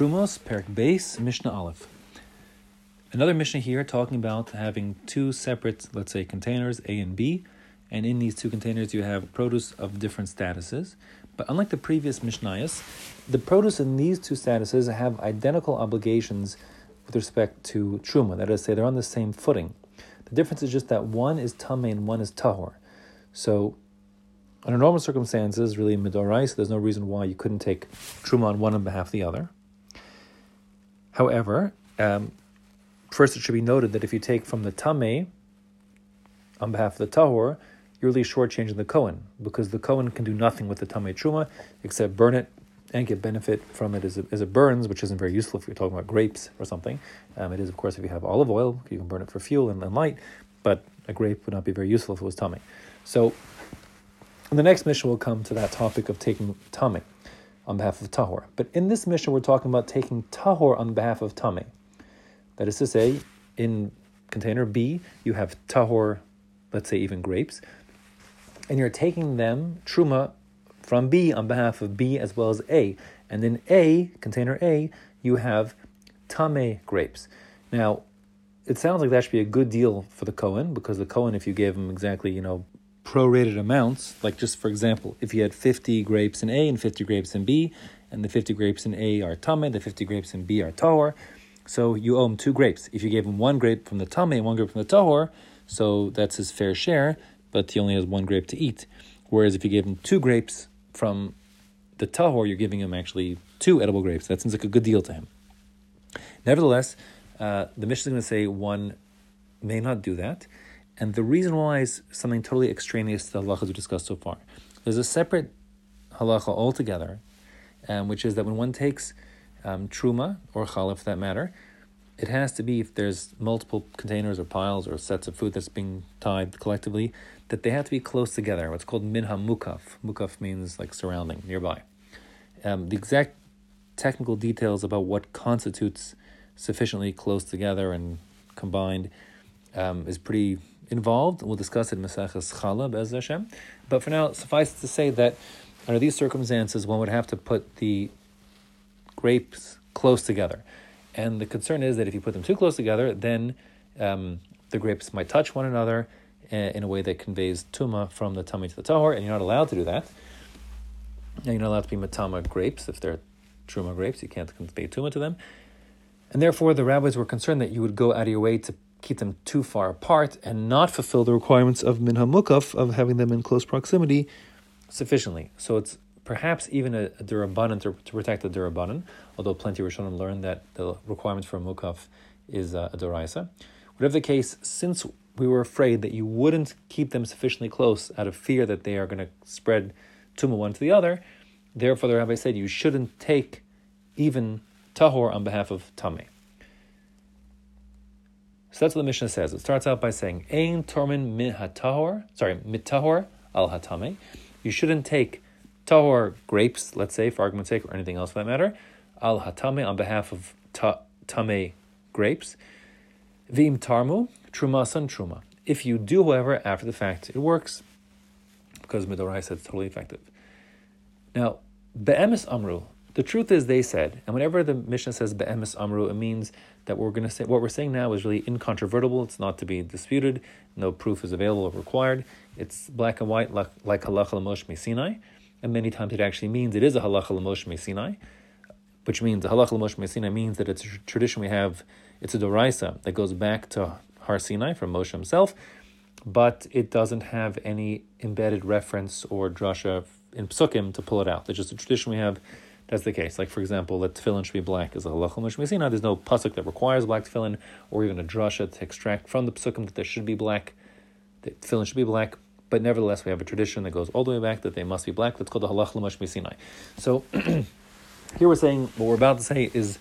Trumos, Perek Beis, Mishnah Aleph. Another Mishnah here talking about having two separate, let's say, containers, A and B, and in these two containers you have produce of different statuses. But unlike the previous Mishnayos, the produce in these two statuses have identical obligations with respect to Truma. That is to say, they're on the same footing. The difference is just that one is Tameh and one is Tahor. So, under normal circumstances, really Midorais, there's no reason why you couldn't take Truma on one on behalf of the other. However, first it should be noted that if you take from the Tameh on behalf of the Tahor, you're really shortchanging the Kohen, because the Kohen can do nothing with the Tameh Truma except burn it and get benefit from it as it burns, which isn't very useful if you're talking about grapes or something. It is, of course, if you have olive oil, you can burn it for fuel and light, but a grape would not be very useful if it was Tameh. So, in the next Mishnah, we'll come to that topic of taking Tameh on behalf of Tahor. But in this Mishnah, we're talking about taking Tahor on behalf of Tameh. That is to say, in container B, you have Tahor, let's say even grapes, and you're taking them, Truma, from B on behalf of B as well as A. And in A, container A, you have Tameh grapes. Now, it sounds like that should be a good deal for the Kohen, because the Kohen, if you gave him exactly, prorated amounts, like just for example, if you had 50 grapes in A and 50 grapes in B, and the 50 grapes in A are Tameh, the 50 grapes in B are Tahor, so you owe him 2 grapes. If you gave him 1 grape from the Tameh and 1 grape from the Tahor, so that's his fair share, but he only has 1 grape to eat. Whereas if you gave him 2 grapes from the Tahor, you're giving him actually 2 edible grapes. That seems like a good deal to him. Nevertheless, the Mishnah is going to say one may not do that. And the reason why is something totally extraneous to the halachas we discussed so far. There's a separate halacha altogether, which is that when one takes truma, or challah for that matter, it has to be, if there's multiple containers or piles or sets of food that's being tied collectively, that they have to be close together, what's called minha mukaf. Mukaf means like surrounding, nearby. The exact technical details about what constitutes sufficiently close together and combined is pretty involved. We'll discuss it in Maseches Challah, Be'ez Hashem. But for now, suffice to say that under these circumstances, one would have to put the grapes close together. And the concern is that if you put them too close together, then the grapes might touch one another in a way that conveys tuma from the tummy to the tahor, and you're not allowed to do that. And you're not allowed to be matama grapes if they're truma grapes. You can't convey tuma to them. And therefore, the rabbis were concerned that you would go out of your way to keep them too far apart and not fulfill the requirements of minha mukaf, of having them in close proximity, sufficiently. So it's perhaps even a durabanan to protect the durabanan, although plenty of Rishonim learned that the requirement for a mukaf is a doraisa. Whatever the case, since we were afraid that you wouldn't keep them sufficiently close out of fear that they are going to spread tumah one to the other, therefore the rabbi said you shouldn't take even tahor on behalf of tameh. So that's what the Mishnah says. It starts out by saying, Ein tormin mitahor al hatameh. You shouldn't take tahor grapes, let's say, for argument's sake, or anything else for that matter, al hatameh, on behalf of tameh grapes. V'im tarmu, truma san truma. If you do, however, after the fact, it works, because Midorai said it's totally effective. Now, be'emes amru, the truth is, they said, and whenever the Mishnah says be'emes amru, it means that what we're saying now is really incontrovertible. It's not to be disputed. No proof is available or required. It's black and white, like halacha l'moshe mesinai, and many times it actually means it is a halacha l'moshe mesinai, which means the halacha l'moshe mesinai means that it's a tradition we have. It's a doraisa that goes back to Har Sinai from Moshe himself, but it doesn't have any embedded reference or drasha in psukim to pull it out. It's just a tradition we have. That's the case. Like, for example, that tefillin should be black is a halacha l'moshe mesinai. There's no pasuk that requires black tefillin, or even a drasha to extract from the psukim that there should be black. The tefillin should be black, but nevertheless, we have a tradition that goes all the way back that they must be black. That's called the halacha l'moshe mesinai. So here we're saying what we're about to say is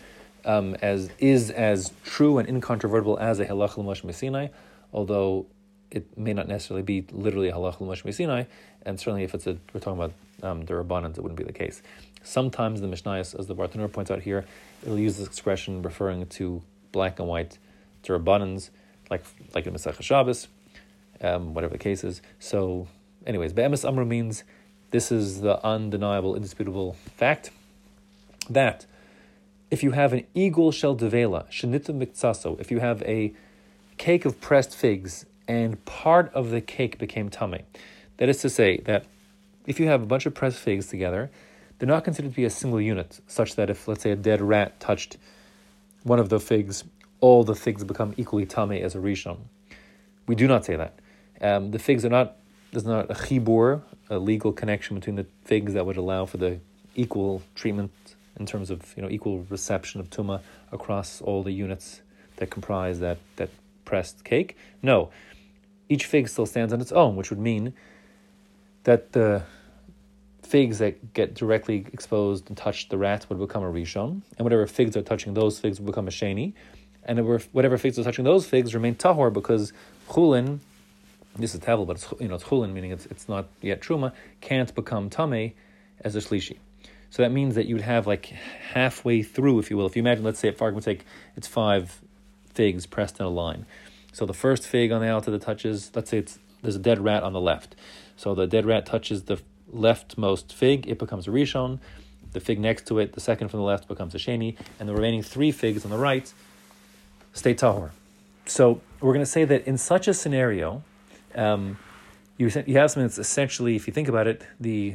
as true and incontrovertible as a halacha l'moshe mesinai, although it may not necessarily be literally a halacha l'moshe mesinai, and certainly if we're talking about the rabbanans, it wouldn't be the case. Sometimes the Mishnayos, as the Bartanur points out here, it'll use this expression referring to black and white rabbanans, like in Masechah Shabbos, whatever the case is. So, anyways, be'emes amru means this is the undeniable, indisputable fact that if you have an eagle shel devela, shenita miktsaso, if you have a cake of pressed figs and part of the cake became tummy. That is to say that if you have a bunch of pressed figs together, they're not considered to be a single unit, such that if, let's say, a dead rat touched one of the figs, all the figs become equally tummy as a rishon. We do not say that. The figs are not, there's not a chibur, a legal connection between the figs that would allow for the equal treatment in terms of equal reception of tuma across all the units that comprise that pressed cake. No, each fig still stands on its own, which would mean that the figs that get directly exposed and touch the rat would become a rishon, and whatever figs are touching those figs would become a sheni, and whatever figs are touching those figs remain tahor, because chulin, this is tavel, but it's chulin, meaning it's not yet truma, can't become tameh as a shlishi. So that means that you would have like halfway through, if you will. If you imagine, let's say, for argument's sake, it's 5 figs pressed in a line. So the first fig on the outer that touches, let's say there's a dead rat on the left. So the dead rat touches the leftmost fig, it becomes a rishon. The fig next to it, the second from the left, becomes a sheni, and the remaining 3 figs on the right stay tahor. So we're going to say that in such a scenario, you have something that's essentially, if you think about it, the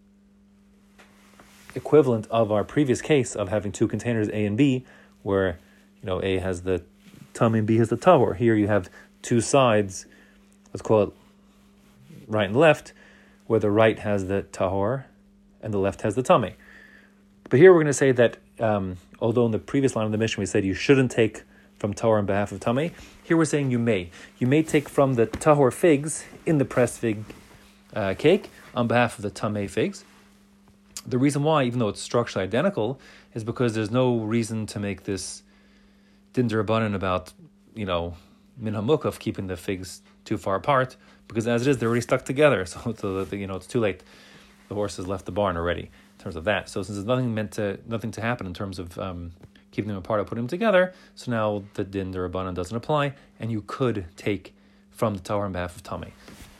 equivalent of our previous case of having 2 containers A and B, where A has the tummy and B has the tahor. Here you have 2 sides, let's call it right and left, where the right has the tahor and the left has the tummy. But here we're going to say that although in the previous line of the mission we said you shouldn't take from tahor on behalf of tummy, here we're saying you may. You may take from the tahor figs in the pressed fig cake on behalf of the tummy figs. The reason why, even though it's structurally identical, is because there's no reason to make this din d'Rabbanan about, min hamukaf, keeping the figs too far apart, because as it is, they're already stuck together. So it's too late. The horse has left the barn already in terms of that. So since there's nothing to happen in terms of keeping them apart or putting them together, so now the din d'Rabbanan doesn't apply, and you could take from the tahor on behalf of tummy.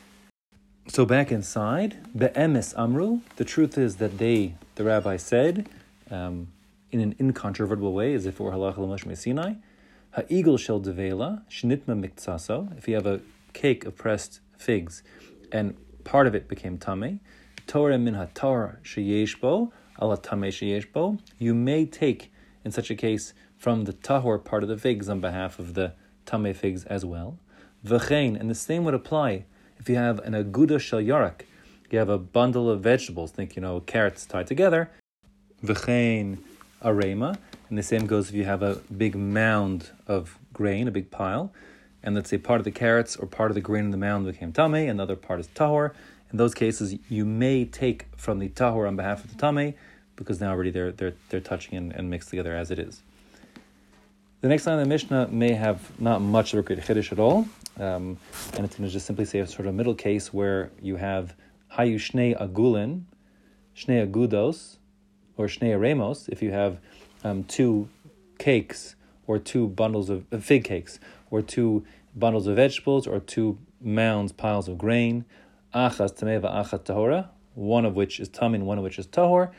So back inside, be'emes amru, the truth is that the rabbi said, in an incontrovertible way, as if it were halacha l'Moshe Sinai, ha'igel shel devela, shnitma miktsaso, if you have a cake of pressed figs, and part of it became tameh, torah min hatar sheyesh bo, ala tameh sheyesh bo, you may take, in such a case, from the tahor part of the figs on behalf of the tameh figs as well. V'chein, and the same would apply if you have an aguda shel yarak, you have a bundle of vegetables, think, carrots tied together, v'chein arema, and the same goes if you have a big mound of grain, a big pile, and let's say part of the carrots or part of the grain in the mound became tameh, another part is tahor. In those cases, you may take from the tahor on behalf of the tameh, because now already they're touching and mixed together as it is. The next line of the Mishnah may have not much of a great chiddush at all, and it's going to just simply say a sort of middle case where you have hayu shnei agulin, shnei agudos, or shnei aremos, if you have 2 cakes or 2 bundles of fig cakes, or 2 bundles of vegetables, or 2 mounds, piles of grain, achas tameh va'achat tahora, one of which is tameh and one of which is tahor.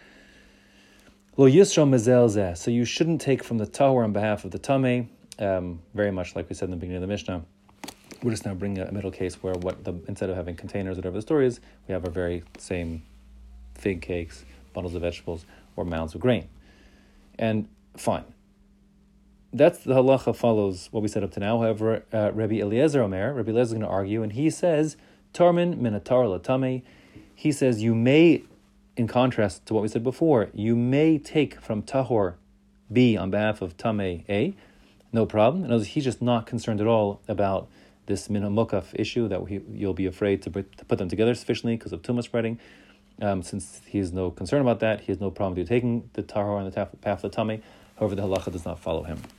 Lo yisro mezel zeh, so you shouldn't take from the tahor on behalf of the tameh, very much like we said in the beginning of the Mishnah. We're just now bringing a middle case where instead of having containers, whatever the story is, we have our very same fig cakes, bundles of vegetables, or mounds of grain. And fine. That's the halacha follows what we said up to now. However, Rabbi Eliezer is going to argue, and he says, Tarmin min hatar latameh. He says you may, in contrast to what we said before, you may take from tahor B on behalf of tameh A, no problem. In other words, he's just not concerned at all about this min hamukaf issue, that you'll be afraid to put them together sufficiently because of tumah spreading. Since he has no concern about that, he has no problem with you taking the tahor on the path of the tameh. However, the halacha does not follow him.